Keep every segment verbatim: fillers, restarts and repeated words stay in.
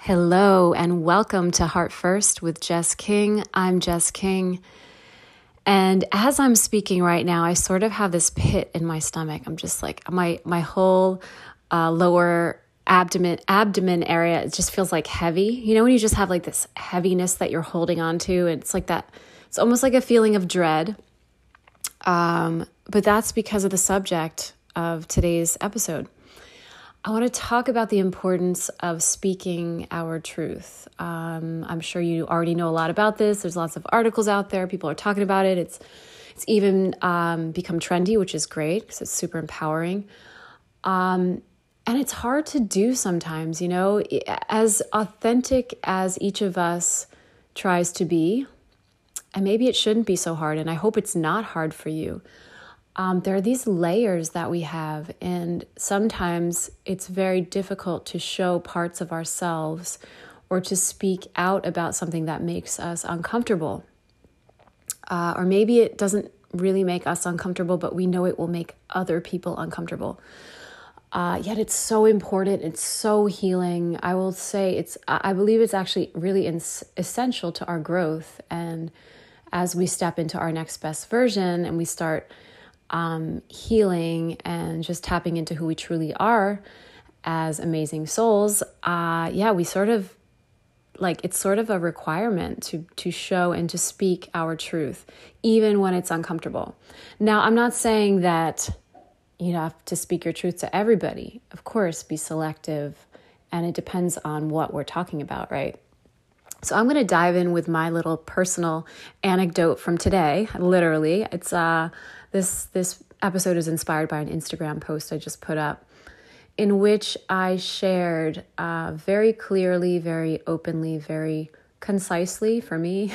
Hello and welcome to Heart First with Jess King. I'm Jess King. And as I'm speaking right now, I sort of have this pit in my stomach. I'm just like, my my whole uh, lower abdomen abdomen area, it just feels like heavy. You know, when you just have like this heaviness that you're holding on to, and it's like that, it's almost like a feeling of dread. Um, but that's because of the subject of today's episode. I want to talk about the importance of speaking our truth. Um, I'm sure you already know a lot about this. There's lots of articles out there. People are talking about it. It's it's even um, become trendy, which is great because it's super empowering. Um, and it's hard to do sometimes, you know, as authentic as each of us tries to be. And maybe it shouldn't be so hard. And I hope it's not hard for you. Um, there are these layers that we have, and sometimes it's very difficult to show parts of ourselves or to speak out about something that makes us uncomfortable. Uh, or maybe it doesn't really make us uncomfortable, but we know it will make other people uncomfortable. Uh, yet it's so important. It's so healing. I will say it's, I believe it's actually really ins- essential to our growth. And as we step into our next best version and we start Um, healing and just tapping into who we truly are as amazing souls, uh, yeah, we sort of like, it's sort of a requirement to to show and to speak our truth, even when it's uncomfortable. Now, I'm not saying that you have to speak your truth to everybody. Of course, be selective, and it depends on what we're talking about, right? So I'm going to dive in with my little personal anecdote from today. Literally, it's uh, this this episode is inspired by an Instagram post I just put up, in which I shared uh, very clearly, very openly, very concisely for me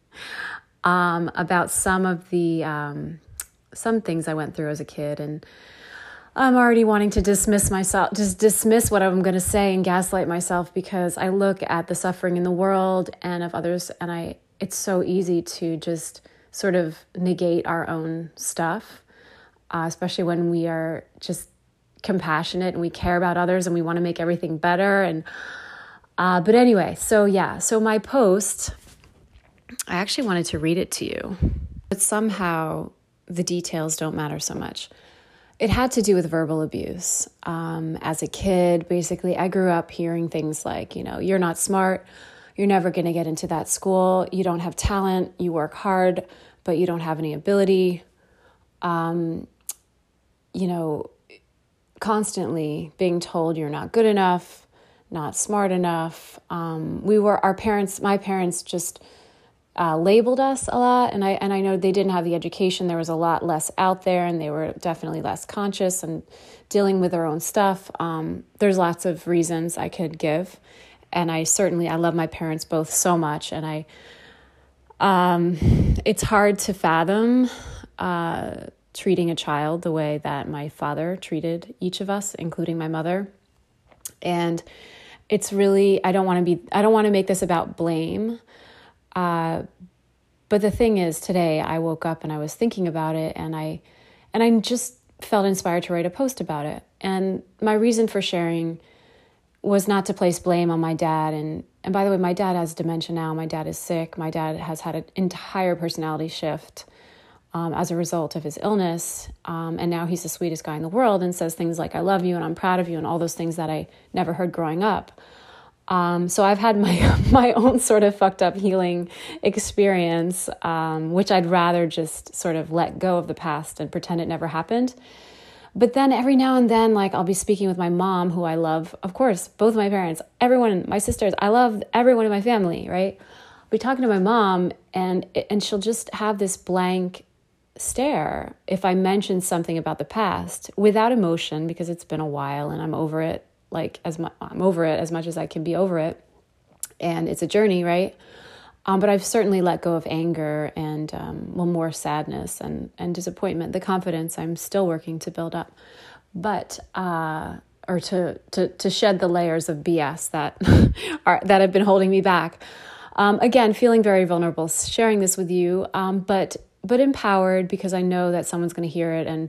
um, about some of the um, some things I went through as a kid, and I'm already wanting to dismiss myself, just dismiss what I'm going to say and gaslight myself, because I look at the suffering in the world and of others, and I it's so easy to just sort of negate our own stuff, uh, especially when we are just compassionate and we care about others and we want to make everything better. And uh, but anyway, so yeah, so my post, I actually wanted to read it to you, but somehow the details don't matter so much. It had to do with verbal abuse. Um, as a kid, basically, I grew up hearing things like, you know, you're not smart, you're never going to get into that school, you don't have talent, you work hard, but you don't have any ability. Um, you know, constantly being told you're not good enough, not smart enough. Um, we were, our parents, my parents just Uh, labeled us a lot, and I and I know they didn't have the education. There was a lot less out there, and they were definitely less conscious and dealing with their own stuff. Um, there's lots of reasons I could give, and I certainly I love my parents both so much, and I um, it's hard to fathom uh, treating a child the way that my father treated each of us, including my mother, and it's really I don't want to be I don't want to make this about blame. Uh, but the thing is, today I woke up and I was thinking about it, and I, and I just felt inspired to write a post about it. And my reason for sharing was not to place blame on my dad. And, and by the way, my dad has dementia now. My dad is sick. My dad has had an entire personality shift um, as a result of his illness. Um, and now he's the sweetest guy in the world and says things like, I love you and I'm proud of you and all those things that I never heard growing up. Um, so I've had my my own sort of fucked up healing experience, um, which I'd rather just sort of let go of the past and pretend it never happened. But then every now and then, like, I'll be speaking with my mom, who I love, of course, both my parents, everyone, my sisters, I love everyone in my family, right? I'll be talking to my mom, and and she'll just have this blank stare if I mention something about the past without emotion, because it's been a while and I'm over it. Like as much, I'm over it as much as I can be over it, and it's a journey, right? Um, but I've certainly let go of anger and um, well, more sadness and and disappointment. The confidence I'm still working to build up, but uh, or to to to shed the layers of B S that are that have been holding me back. Um, again, feeling very vulnerable, sharing this with you, um, but but empowered, because I know that someone's going to hear it and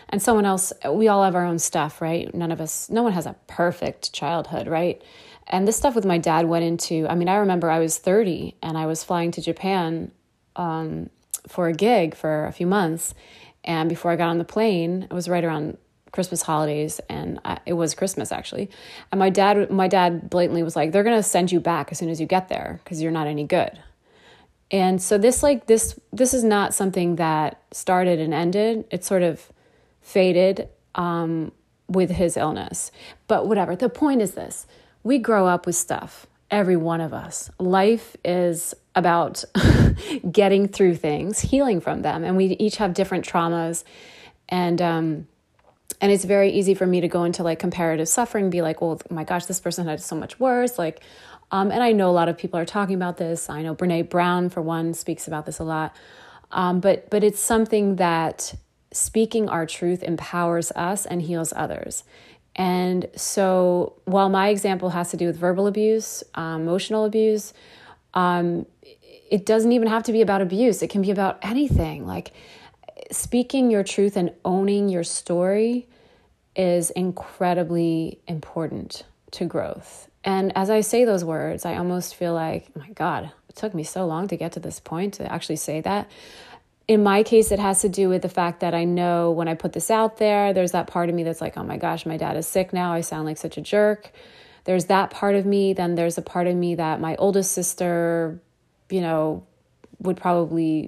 and someone else, we all have our own stuff, right? None of us, no one has a perfect childhood, right? And this stuff with my dad went into, I mean, I remember I was thirty and I was flying to Japan um, for a gig for a few months. And before I got on the plane, it was right around Christmas holidays, and I, it was Christmas actually. And my dad, my dad blatantly was like, they're going to send you back as soon as you get there because you're not any good. And so this, like this, this is not something that started and ended. It sort of faded um, with his illness. But whatever. The point is this: we grow up with stuff. Every one of us. Life is about getting through things, healing from them, and we each have different traumas, and um, and it's very easy for me to go into like comparative suffering, be like, well, my gosh, this person had so much worse, like, um, and I know a lot of people are talking about this. I know Brene Brown, for one, speaks about this a lot, um, but but it's something that speaking our truth empowers us and heals others. And so while my example has to do with verbal abuse, um, emotional abuse, um, it doesn't even have to be about abuse. It can be about anything. Like speaking your truth and owning your story is incredibly important to growth. And as I say those words, I almost feel like, oh my God, it took me so long to get to this point to actually say that. In my case, it has to do with the fact that I know when I put this out there, there's that part of me that's like, oh my gosh, my dad is sick now. I sound like such a jerk. There's that part of me. Then there's a part of me that my oldest sister, you know, would probably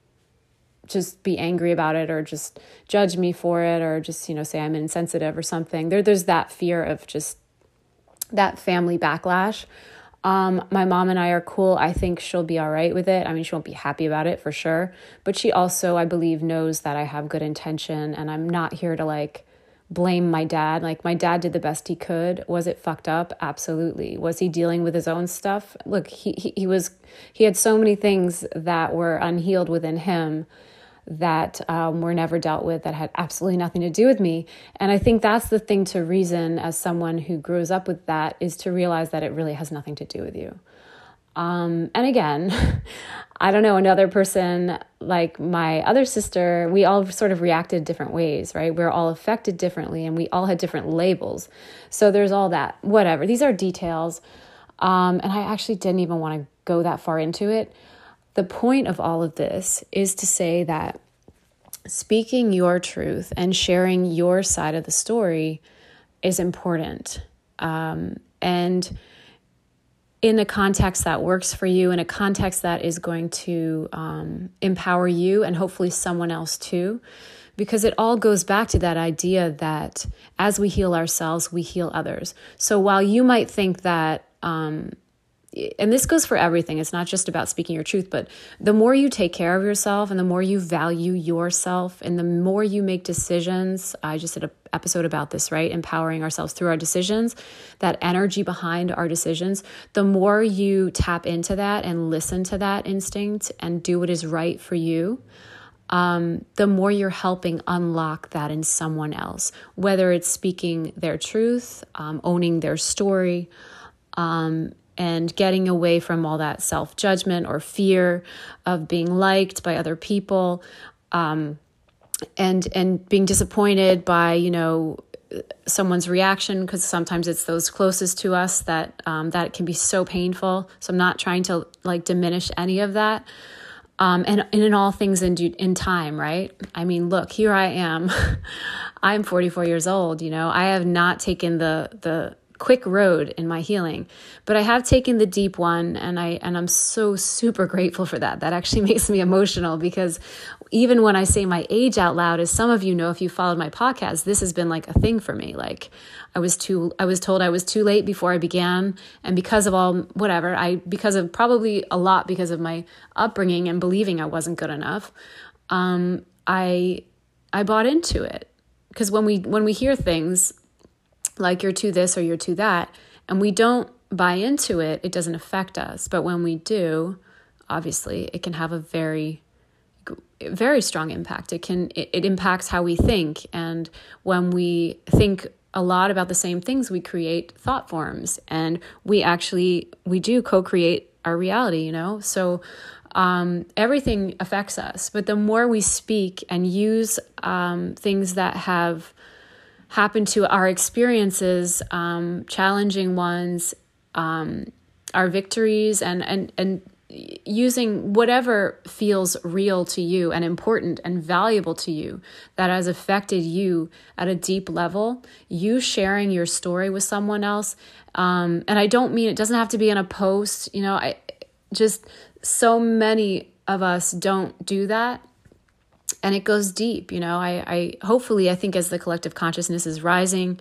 just be angry about it or just judge me for it or just, you know, say I'm insensitive or something. There, there's that fear of just that family backlash. Um, my mom and I are cool. I think she'll be all right with it. I mean, she won't be happy about it for sure. But she also, I believe, knows that I have good intention and I'm not here to like blame my dad. Like my dad did the best he could. Was it fucked up? Absolutely. Was he dealing with his own stuff? Look, he, he, he was, he had so many things that were unhealed within him that um, were never dealt with, that had absolutely nothing to do with me. And I think that's the thing to reason as someone who grows up with that, is to realize that it really has nothing to do with you. Um, and again, I don't know, another person like my other sister, we all sort of reacted different ways, right? We're all affected differently and we all had different labels. So there's all that, whatever. These are details. Um, and I actually didn't even want to go that far into it. The point of all of this is to say that speaking your truth and sharing your side of the story is important. Um, and in a context that works for you, in a context that is going to um, empower you and hopefully someone else too, because it all goes back to that idea that as we heal ourselves, we heal others. So while you might think that, um, and this goes for everything, it's not just about speaking your truth, but the more you take care of yourself and the more you value yourself and the more you make decisions, I just did an episode about this, right? Empowering ourselves through our decisions, that energy behind our decisions, the more you tap into that and listen to that instinct and do what is right for you, um, the more you're helping unlock that in someone else, whether it's speaking their truth, um, owning their story, um, and getting away from all that self-judgment or fear of being liked by other people, um, and and being disappointed by, you know, someone's reaction, because sometimes it's those closest to us that um, that can be so painful. So I'm not trying to like diminish any of that. Um, and, and in all things in due, in time, right? I mean, look, here I am. I'm forty-four years old. You know, I have not taken the the quick road in my healing, but I have taken the deep one, and I and I'm so super grateful for that. That actually makes me emotional, because even when I say my age out loud, as some of you know, if you followed my podcast, this has been like a thing for me. Like I was too, I was told I was too late before I began, and because of all whatever, I because of probably a lot because of my upbringing and believing I wasn't good enough, um, I I bought into it, because when we when we hear things like you're too this or you're too that, and we don't buy into it, it doesn't affect us. But when we do, obviously, it can have a very, very strong impact. It can, it, it impacts how we think. And when we think a lot about the same things, we create thought forms, and we actually, we do co-create our reality, you know? So Um, everything affects us. But the more we speak and use um, things that have happened to our experiences, um, challenging ones, um, our victories, and, and, and using whatever feels real to you and important and valuable to you that has affected you at a deep level, you sharing your story with someone else. Um, and I don't mean, it doesn't have to be in a post, you know, I just, so many of us don't do that. And it goes deep, you know, I, I hopefully, I think as the collective consciousness is rising,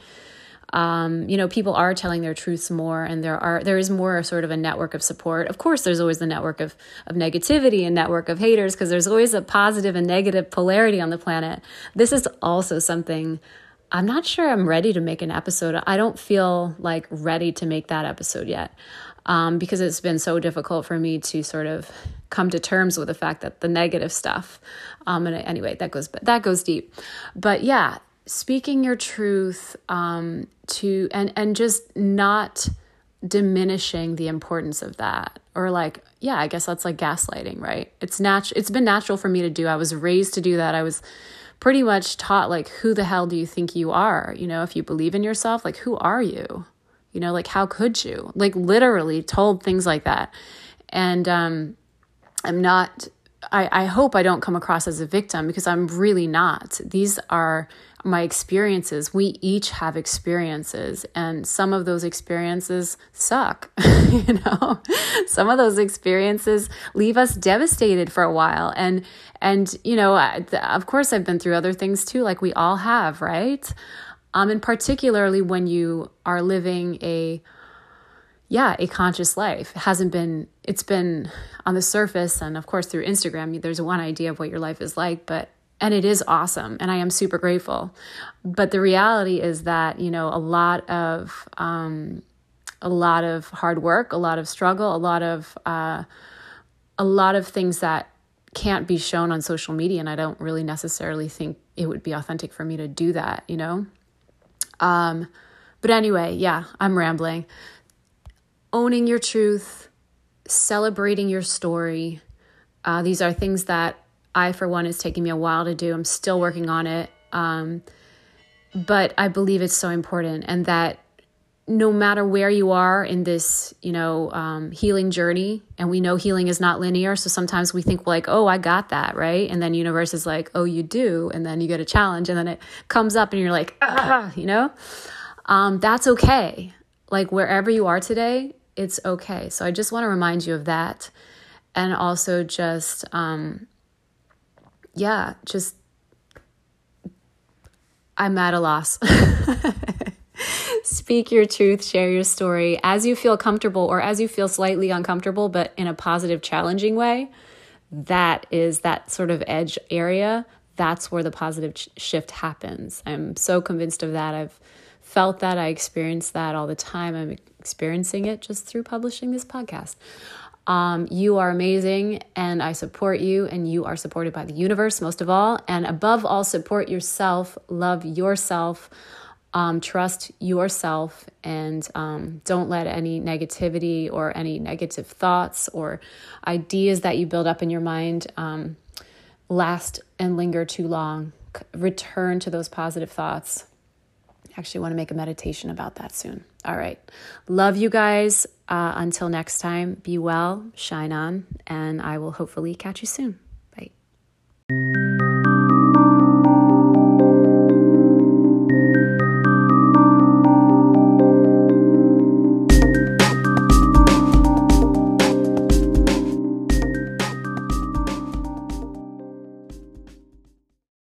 Um, you know, people are telling their truths more, and there are there is more sort of a network of support. Of course, there's always the network of of negativity and network of haters, because there's always a positive and negative polarity on the planet. This is also something I'm not sure I'm ready to make an episode. I don't feel like ready to make that episode yet, um, because it's been so difficult for me to sort of come to terms with the fact that the negative stuff. Um, and anyway, that goes that goes deep, but yeah. Speaking your truth, um, to, and, and just not diminishing the importance of that, or like, yeah, I guess that's like gaslighting, right? It's natural. It's been natural for me to do. I was raised to do that. I was pretty much taught, like, who the hell do you think you are? You know, if you believe in yourself, like, who are you? You know, like, how could you? Like, literally told things like that. And, um, I'm not, I, I hope I don't come across as a victim, because I'm really not. These are my experiences. We each have experiences, and some of those experiences suck. You know, some of those experiences leave us devastated for a while. And, and, you know, I, of course I've been through other things too, like we all have, right? Um, and particularly when you are living a, yeah, a conscious life. It hasn't been, it's been on the surface. And of course, through Instagram, there's one idea of what your life is like, but, and it is awesome. And I am super grateful. But the reality is that, you know, a lot of, um, a lot of hard work, a lot of struggle, a lot of, uh, a lot of things that can't be shown on social media. And I don't really necessarily think it would be authentic for me to do that, you know? Um, but anyway, yeah, I'm rambling. Owning your truth, celebrating your story. Uh, these are things that I, for one, is taking me a while to do. I'm still working on it. Um, but I believe it's so important, and that no matter where you are in this, you know, um, healing journey, and we know healing is not linear. So sometimes we think like, oh, I got that, right? And then universe is like, oh, you do. And then you get a challenge, and then it comes up and you're like, ah, you know, um, that's okay. Like wherever you are today, it's okay. So I just want to remind you of that. And also just, um, yeah, just, I'm at a loss. Speak your truth, share your story as you feel comfortable, or as you feel slightly uncomfortable, but in a positive, challenging way. That is that sort of edge area. That's where the positive sh- shift happens. I'm so convinced of that. I've felt that. I experience that all the time. I'm experiencing it just through publishing this podcast. Um, you are amazing, and I support you, and you are supported by the universe most of all. And above all, support yourself, love yourself, um, trust yourself, and um, don't let any negativity or any negative thoughts or ideas that you build up in your mind um, last and linger too long. Return to those positive thoughts. Actually want to make a meditation about that soon. All right. Love you guys. Uh, until next time, be well, shine on, and I will hopefully catch you soon. Bye.